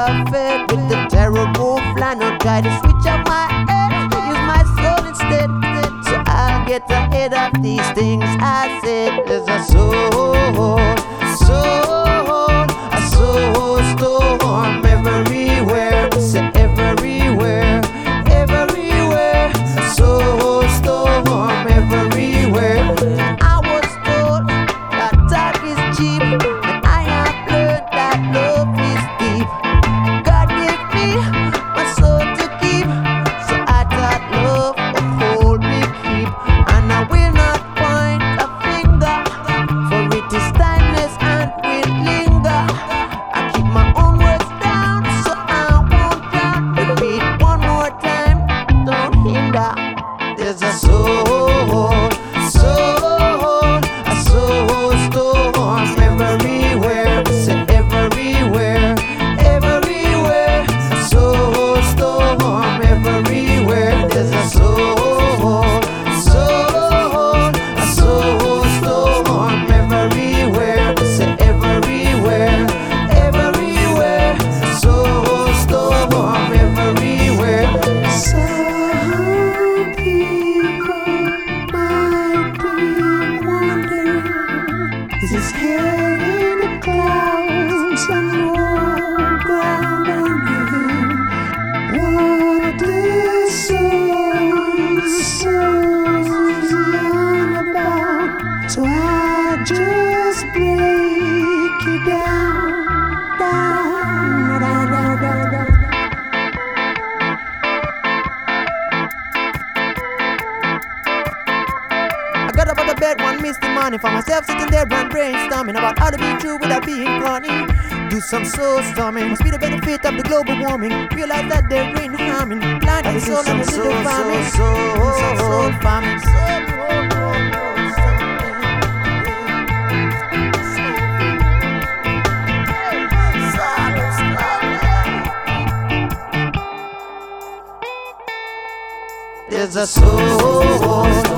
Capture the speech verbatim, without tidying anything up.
fed with the terrible plan. I'll try to switch up my head, use my soul instead. So I'll get ahead of these things. I said there's a soul, soul, a soul storm everywhere. Say everywhere, everywhere. A soul storm everywhere. I was told that talk is cheap, and I have learned that love is deep. God gave me my soul to keep, so I thought love would hold me keep. And I will not point a finger, for it is timeless and will linger. I keep my own words down, so I won't doubt. Repeat one more time, don't hinder. There's a soul, soul, a soul storm everywhere. Say everywhere, everywhere. A soul storm everywhere. There's a soul, soul, a soul storm everywhere. Say everywhere, everywhere. A soul storm everywhere. Some people might be wondering, is his head in the clouds, some more ground under him? What this soul, soul's young about? So I just break it down, down, down, down, down, down. I got up out of bed one misty morning, found myself sitting there and brainstorming about how to be true without being corny. Do some soul storming, must be the benefit of the global warming. Realize that they're great harming, planting the soul and the little farming. Do some soul farming. There's a soul.